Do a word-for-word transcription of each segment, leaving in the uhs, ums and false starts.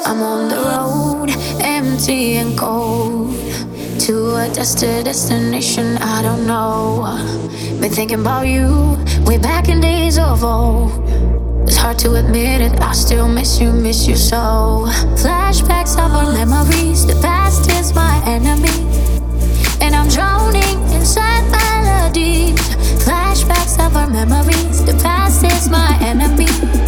I'm on the road, empty and cold, to a destined destination I don't know. Been thinking about you, way back in days of old. It's hard to admit it, I still miss you, miss you so. Flashbacks of our memories, the past is my enemy, and I'm drowning inside melodies. Flashbacks of our memories, the past is my enemy.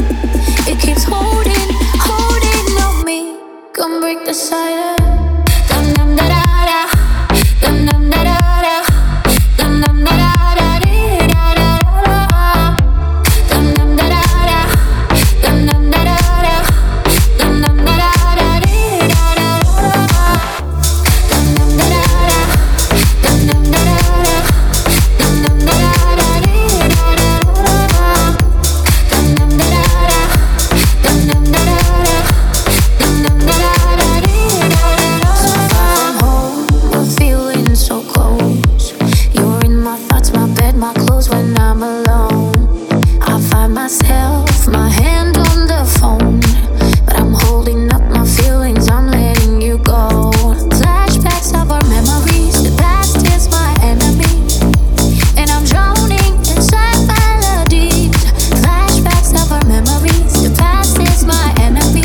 It keeps holding, holding on me. Come break the silence. Dum dum da da da, dum dum da da da, dum dum da da da dee da da da, dum dum da da da, dum dum da da da, dum dum da da da dee da da da, dum dum da da da, dum dum da da da, dum dum da da da dee da da da, dum dum da da da, dum dum da da da, dum dum da da da dee da da da. So far from home, we're feeling so close. You're in my thoughts, my bed, my clothes when I'm alone. I find myself, my hand on the phone, but I'm holding up my feelings, I'm letting you go. Flashbacks of our memories, the past is my enemy, and I'm drowning inside melodies. Flashbacks of our memories, the past is my enemy.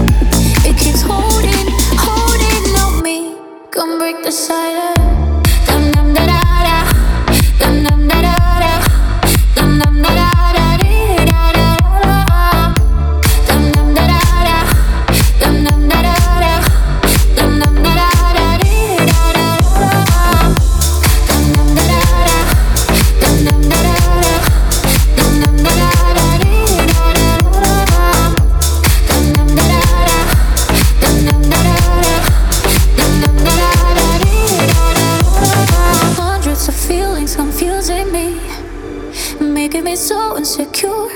It keeps holding, holding on me. Come break the silence. Dum dum da da da, dum dum da da da, dum dum da da da dee da da da, dum dum da da da, dum dum da da da, dum dum da da da dee da da da, dum dum da da da, dum dum da da da, dum dum da da da dee da da da, dum dum da da da, dum dum da da da, dum dum da da da dee da da da. Hundreds of feelings confusing me, making me so insecure,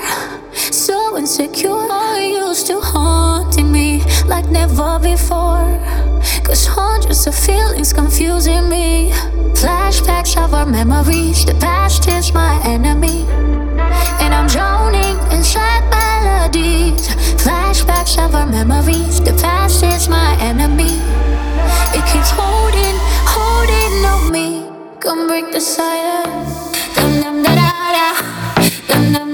so insecure. Are you still haunting me like never before? Cause hundreds of feelings confusing me. Flashbacks of our memories, the past is my enemy, and I'm drowning inside melodies. Flashbacks of our memories, the past is my enemy. It keeps holding, holding on me. Come break the silence. Dum dum da da da, dum dum